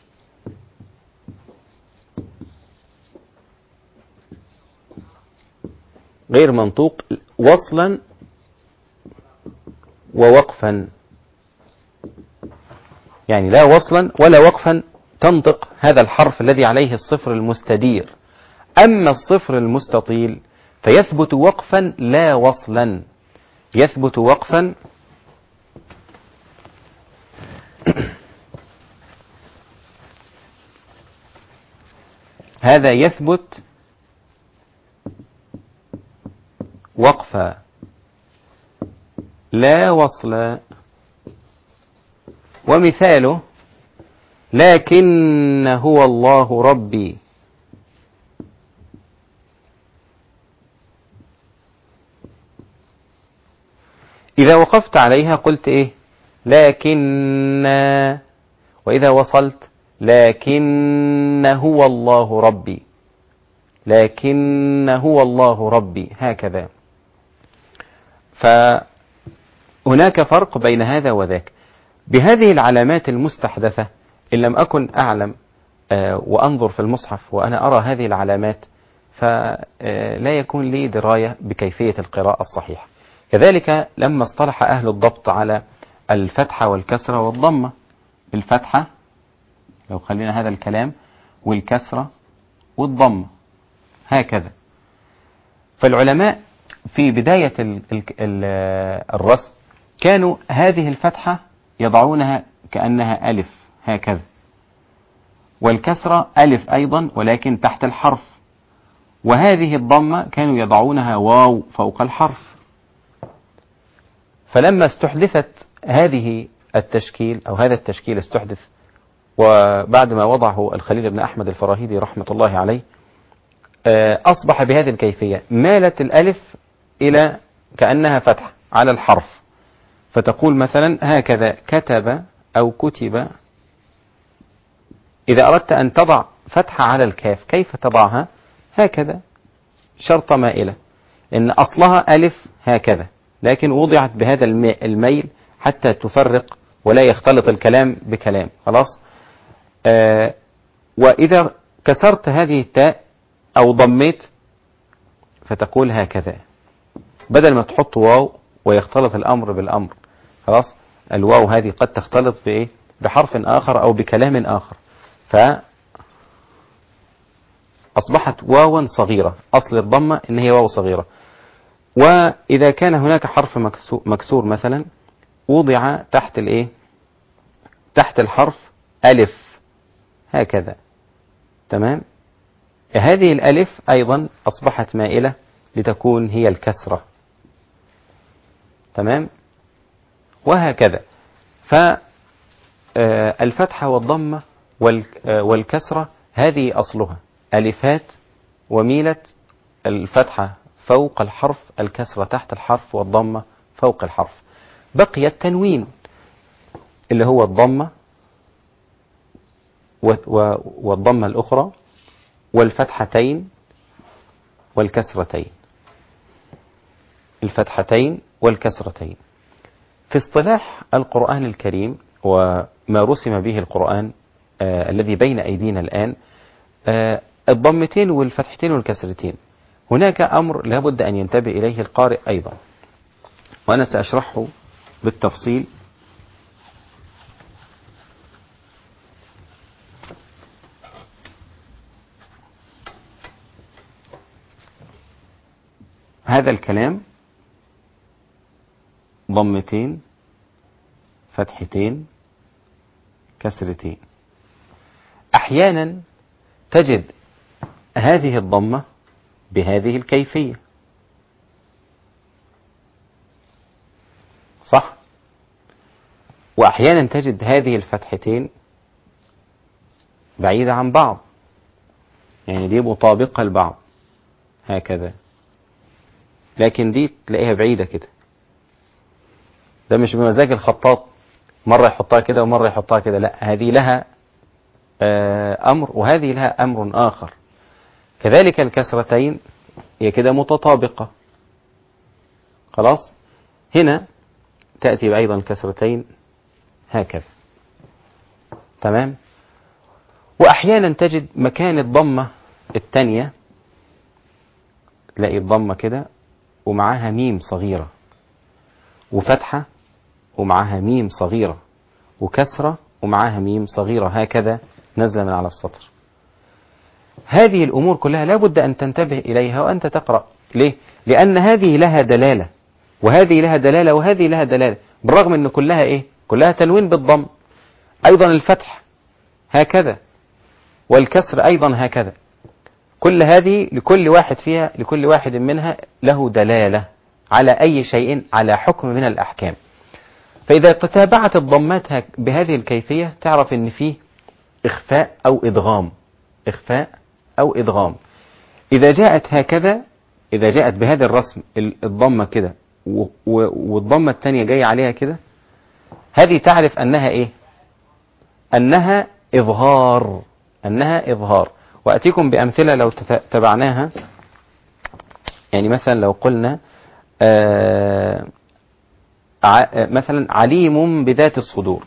غير منطوق وصلا ووقفا، يعني لا وصلا ولا وقفا تنطق هذا الحرف الذي عليه الصفر المستدير. أما الصفر المستطيل فيثبت وقفا لا وصلا، يثبت وقفا هذا يثبت وقفا لا وصلا. ومثاله لكن هو الله ربي، إذا وقفت عليها قلت إيه؟ لكن، وإذا وصلت لكن هو الله ربي، لكن هو الله ربي هكذا. فهناك فرق بين هذا وذاك. بهذه العلامات المستحدثة إن لم أكن أعلم وأنظر في المصحف وأنا أرى هذه العلامات فلا يكون لي دراية بكيفية القراءة الصحيحة. كذلك لما اصطلح أهل الضبط على الفتحة والكسرة والضمة، الفتحة لو خلينا هذا الكلام والكسرة والضمة هكذا. فالعلماء في بداية الرسم كانوا هذه الفتحة يضعونها كأنها ألف هكذا، والكسرة ألف أيضا ولكن تحت الحرف، وهذه الضمة كانوا يضعونها واو فوق الحرف. فلما استحدثت هذه التشكيل أو هذا التشكيل استحدث، وبعد ما وضعه الخليل بن أحمد الفراهيدي رحمة الله عليه أصبح بهذه الكيفية، مالت الألف إلى كأنها فتح على الحرف، فتقول مثلا هكذا كتب أو كتب. إذا أردت أن تضع فتحة على الكاف كيف تضعها؟ هكذا شرطة مائلة، إن أصلها ألف هكذا، لكن وضعت بهذا الميل حتى تفرق ولا يختلط الكلام بكلام. خلاص. آه وإذا كسرت هذه التاء أو ضميت فتقول هكذا، بدل ما تحط واو ويختلط الأمر بالأمر. خلاص. الواو هذه قد تختلط بإيه؟ بحرف آخر أو بكلام آخر، فأصبحت واوا صغيرة. أصل الضمة إن هي واو صغيرة. وإذا كان هناك حرف مكسور مثلا وضع تحت الإيه؟ تحت الحرف ألف هكذا. تمام. هذه الألف أيضا أصبحت مائلة لتكون هي الكسرة. تمام. وهكذا. فالفتحة والضمة والكسرة هذه أصلها ألفات، وميلت الفتحة فوق الحرف، الكسرة تحت الحرف، والضمة فوق الحرف. بقي التنوين اللي هو الضمة والضمة الأخرى والفتحتين والكسرتين. الفتحتين والكسرتين في اصطلاح القرآن الكريم وما رسم به القرآن آه الذي بين أيدينا الآن، آه الضمتين والفتحتين والكسرتين، هناك أمر لابد أن ينتبه إليه القارئ أيضا، وأنا سأشرحه بالتفصيل. هذا الكلام ضمتين فتحتين كسرتين. أحيانا تجد هذه الضمة بهذه الكيفية، صح؟ وأحيانا تجد هذه الفتحتين بعيدة عن بعض، يعني دي مطابقة لبعض هكذا، لكن دي تلاقيها بعيدة كده. ده مش بمزاج الخطاط، مرة يحطها كده ومرة يحطها كده، لا، هذه لها أمر وهذه لها أمر آخر. كذلك الكسرتين هي كده متطابقة، خلاص. هنا تأتي أيضا الكسرتين هكذا. تمام. وأحيانا تجد مكان الضمة الثانية، تلاقي الضمة كده ومعاها ميم صغيرة، وفتحة ومعاها ميم صغيرة، وكسرة ومعاها ميم صغيرة هكذا نزل من على السطر. هذه الأمور كلها لا بد أن تنتبه إليها وأنت تقرأ. ليه؟ لأن هذه لها دلالة وهذه لها دلالة وهذه لها دلالة، بالرغم أن كلها إيه؟ كلها تنوين بالضم. أيضا الفتح هكذا، والكسر أيضا هكذا. كل هذه لكل واحد فيها لكل واحد منها له دلالة على أي شيء، على حكم من الأحكام. فإذا تتابعت الضمات بهذه الكيفية تعرف أن فيه إخفاء أو إدغام، إخفاء أو إدغام. إذا جاءت هكذا، إذا جاءت بهذا الرسم الضمة كده والضمة الثانية جاية عليها كده، هذه تعرف أنها إيه؟ أنها إظهار، أنها إظهار. وأتيكم بأمثلة لو تبعناها. يعني مثلا لو قلنا آه مثلا عليم بذات الصدور،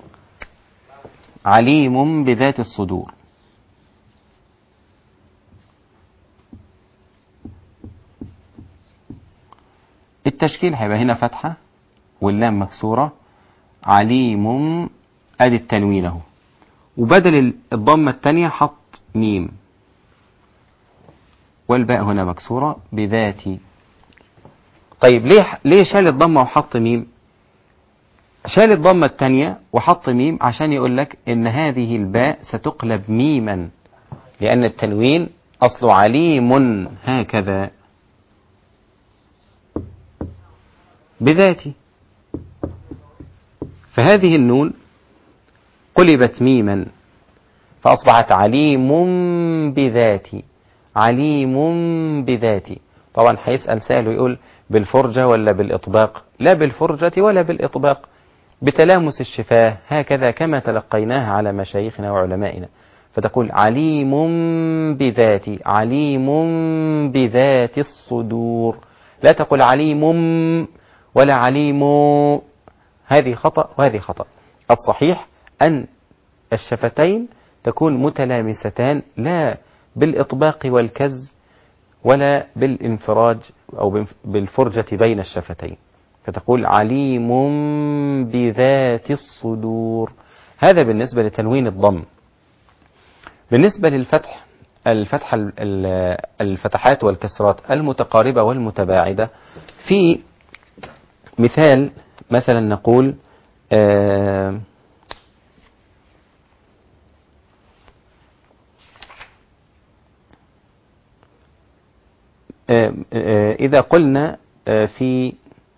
عليم بذات الصدور. التشكيل هيبقى هنا فتحة واللام مكسورة، عليم، ادي التنوين اهو، وبدل الضمة الثانية حط ميم، والباء هنا مكسورة بذاتي. طيب ليه ليه شال الضمة وحط ميم؟ شال الضمة الثانية وحط ميم عشان يقول لك ان هذه الباء ستقلب ميما، لأن التنوين أصله عليم هكذا بذاتي، فهذه النون قلبت ميما فأصبحت عليم بذاتي، عليم بذاتي. طبعا هيسأل سائل ويقول بالفرجة ولا بالإطباق؟ لا بالفرجة ولا بالإطباق، بتلامس الشفاه هكذا كما تلقيناها على مشايخنا وعلمائنا. فتقول عليم بذاتي، عليم بذات الصدور، لا تقول عليم ولا عليم، هذه خطأ وهذه خطأ. الصحيح أن الشفتين تكون متلامستان، لا بالإطباق والكز ولا بالانفراج أو بالفرجة بين الشفتين، فتقول عليم بذات الصدور. هذا بالنسبة لتنوين الضم. بالنسبة للفتح، الفتح الفتحات والكسرات المتقاربة والمتباعدة، في مثال مثلا نقول آه إذا قلنا في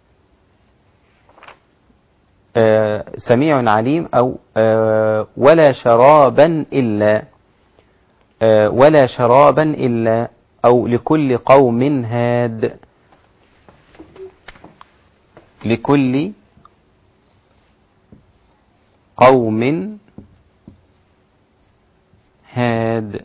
سميع عليم أو ولا شرابا إلا ولا شرابا إلا أو لكل قوم هاد، لكل قوم هاد.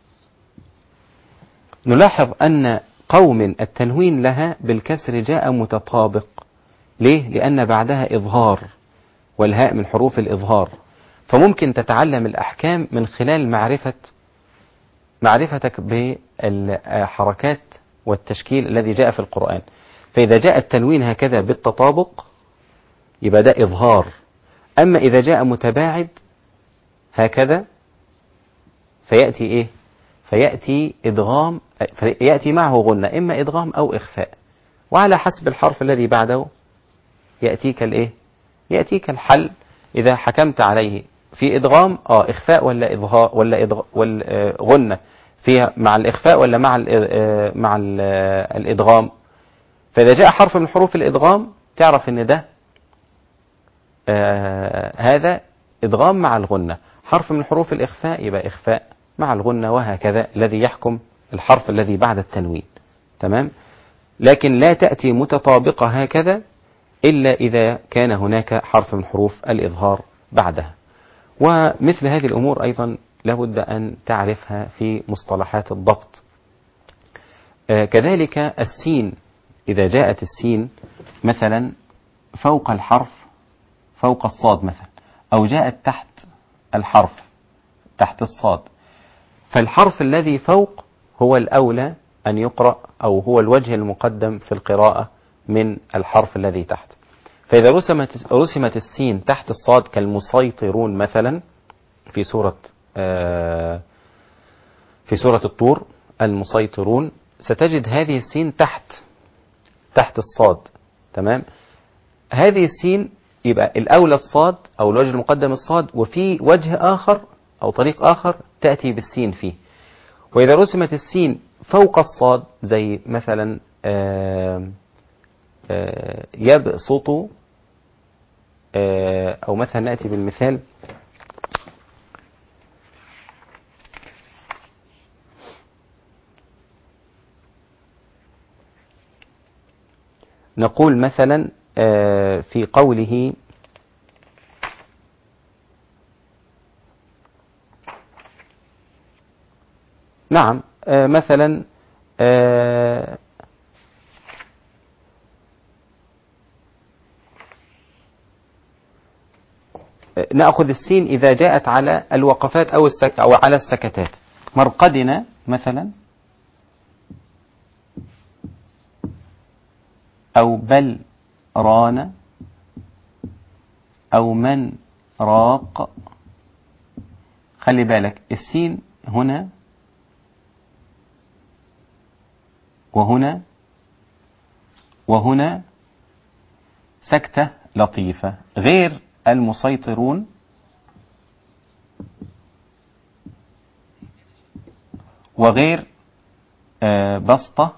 نلاحظ أن قوم التنوين لها بالكسر جاء متطابق. ليه؟ لأن بعدها إظهار، والهاء من حروف الإظهار، فممكن تتعلم الأحكام من خلال معرفة معرفتك بالحركات والتشكيل الذي جاء في القرآن. فإذا جاء التنوين هكذا بالتطابق يبقى ده إظهار. أما إذا جاء متباعد هكذا فيأتي إيه؟ فيأتي إدغام، فيأتي معه غنة، إما إدغام أو إخفاء، وعلى حسب الحرف الذي بعده يأتيك الإيه؟ يأتيك الحل. إذا حكمت عليه في إدغام آه إخفاء ولا إظهار ولا إدغ... ولا غنة فيها مع الإخفاء ولا مع ال مع ال الإدغام. فإذا جاء حرف من حروف الإدغام تعرف إن ده آه هذا إدغام مع الغنة، حرف من حروف الإخفاء يبقى إخفاء مع الغنة، وهكذا الذي يحكم الحرف الذي بعد التنوين. تمام؟ لكن لا تأتي متطابقة هكذا إلا إذا كان هناك حرف من حروف الإظهار بعدها. ومثل هذه الأمور أيضا لابد أن تعرفها في مصطلحات الضبط. آه كذلك السين، إذا جاءت السين مثلا فوق الحرف فوق الصاد مثلا، أو جاءت تحت الحرف تحت الصاد، فالحرف الذي فوق هو الأولى أن يقرأ، أو هو الوجه المقدم في القراءة من الحرف الذي تحت. فإذا رسمت, رسمت السين تحت الصاد كالمسيطرون مثلا في سورة آه في سورة الطور، المسيطرون، ستجد هذه السين تحت تحت الصاد. تمام؟ هذه السين يبقى الأولى الصاد أو الوجه المقدم الصاد، وفي وجه آخر أو طريق آخر تأتي بالسين فيه. وإذا رسمت السين فوق الصاد زي مثلا آآ آآ يبسط، أو مثلا نأتي بالمثال نقول مثلا في قوله نعم مثلا نأخذ السين إذا جاءت على الوقفات أو, السك أو على السكتات. مرقدنا مثلا، أو بل ران، أو من راق. خلي بالك السين هنا وهنا وهنا سكتة لطيفة، غير المسيطرون وغير آه بسطة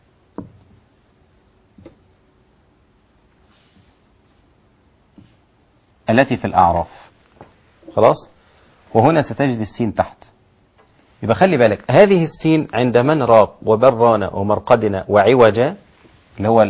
التي في الأعراف. خلاص؟ وهنا ستجد السين تحت. يبقى خلي بالك هذه السين عند من راق وبرانا ومرقدنا وعوجا، اللي هو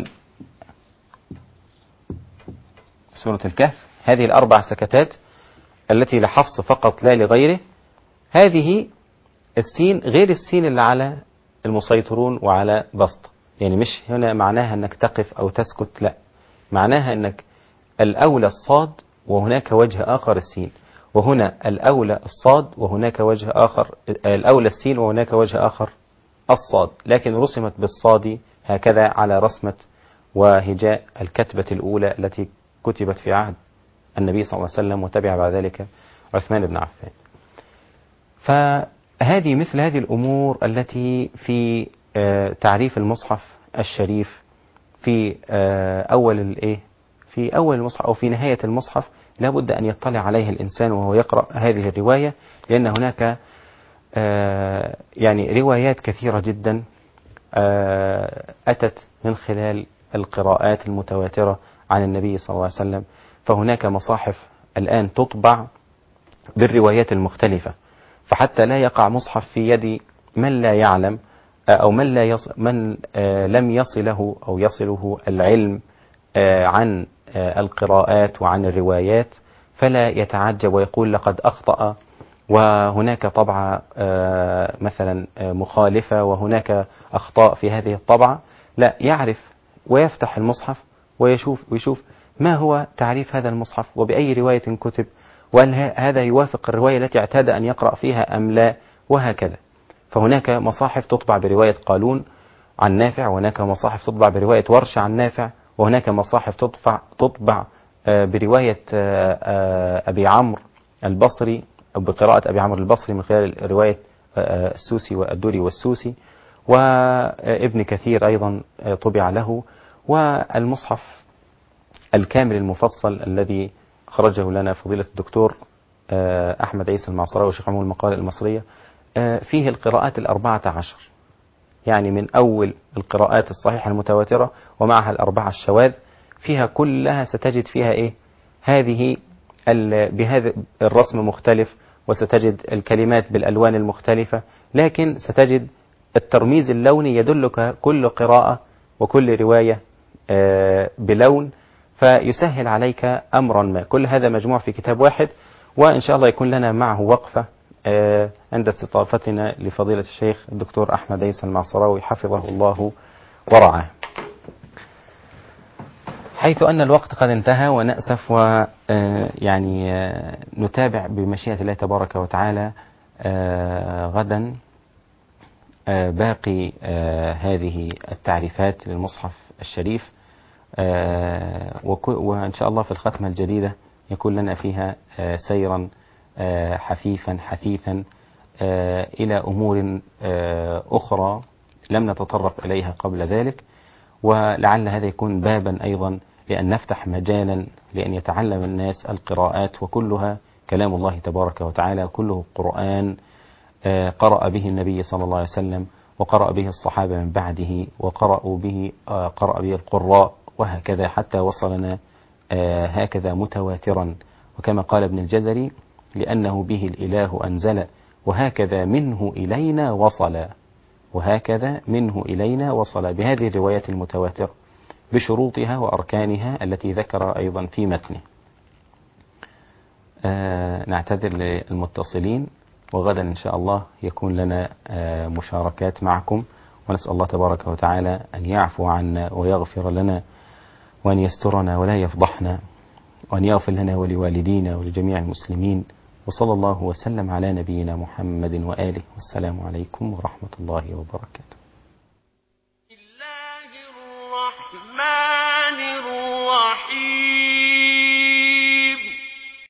سورة الكهف، هذه الأربع سكتات التي لحفص فقط لا لغيره، هذه السين غير السين اللي على المسيطرون وعلى بسط. يعني مش هنا معناها أنك تقف أو تسكت، لا، معناها أنك الأولى الصاد وهناك وجه آخر السين، وهنا الأولى الصاد وهناك وجه آخر، الأولى السين وهناك وجه آخر الصاد، لكن رسمت بالصاد هكذا على رسمة وهجاء الكتبة الأولى التي كتبت في عهد النبي صلى الله عليه وسلم، وتبع بعد ذلك عثمان بن عفان. فهذه مثل هذه الأمور التي في تعريف المصحف الشريف في أول الإيه في أول المصحف أو في نهاية المصحف لابد أن يطلع عليها الإنسان وهو يقرأ هذه الرواية، لأن هناك يعني روايات كثيرة جدا أتت من خلال القراءات المتواترة عن النبي صلى الله عليه وسلم. فهناك مصاحف الآن تطبع بالروايات المختلفة، فحتى لا يقع مصحف في يد من لا يعلم أو من, لا يص من لم يصله أو يصله العلم عن القراءات وعن الروايات، فلا يتعجب ويقول لقد أخطأ، وهناك طبعة مثلا مخالفة وهناك أخطاء في هذه الطبعة. لا، يعرف ويفتح المصحف ويشوف ويشوف ما هو تعريف هذا المصحف وبأي رواية كتب، وهل هذا يوافق الرواية التي اعتاد أن يقرأ فيها أم لا، وهكذا. فهناك مصاحف تطبع برواية قالون عن نافع، وهناك مصاحف تطبع برواية ورش عن نافع، وهناك مصاحف تطبع, تطبع برواية أبي عمرو البصري أو بقراءة أبي عمرو البصري من خلال رواية السوسي والدوري والسوسي، وابن كثير أيضا طبع له، والمصحف الكامل المفصل الذي خرجه لنا فضيلة الدكتور أحمد عيسى المعصراوي وشيخ عموم المقالة المصرية، فيه القراءات الأربعة عشر، يعني من أول القراءات الصحيحة المتواترة ومعها الأربعة الشواذ، فيها كلها ستجد فيها إيه هذه بهذا الرسم مختلف، وستجد الكلمات بالألوان المختلفة، لكن ستجد الترميز اللوني يدلك كل قراءة وكل رواية بلون، فيسهل عليك أمرا ما. كل هذا مجموع في كتاب واحد، وإن شاء الله يكون لنا معه وقفة عند استضافتنا لفضيلة الشيخ الدكتور أحمد عيسى المعصراوي حفظه الله ورعاه. حيث أن الوقت قد انتهى ونأسف، ويعني نتابع بمشيئة الله تبارك وتعالى غدا باقي هذه التعريفات للمصحف الشريف، وإن شاء الله في الختمة الجديدة يكون لنا فيها سيرا حفيفا حثيثا إلى أمور أخرى لم نتطرق إليها قبل ذلك، ولعل هذا يكون بابا أيضا لأن نفتح مجالا لأن يتعلم الناس القراءات، وكلها كلام الله تبارك وتعالى، كله قرآن قرأ به النبي صلى الله عليه وسلم، وقرأ به الصحابة من بعده، وقرأوا به قرأ به القراء، وهكذا حتى وصلنا هكذا متواترا. وكما قال ابن الجزري: لأنه به الإله أنزل وهكذا منه إلينا وصل، وهكذا منه إلينا وصل، بهذه الروايات المتواترة بشروطها وأركانها التي ذكر أيضا في متنه. آه نعتذر للمتصلين، وغدا إن شاء الله يكون لنا آه مشاركات معكم، ونسأل الله تبارك وتعالى أن يعفو عنا ويغفر لنا وأن يسترنا ولا يفضحنا، وأن يغفر لنا ولوالدينا ولجميع المسلمين، وصلى الله وسلم على نبينا محمد وآله، والسلام عليكم ورحمة الله وبركاته. الله الرحمن الرحيم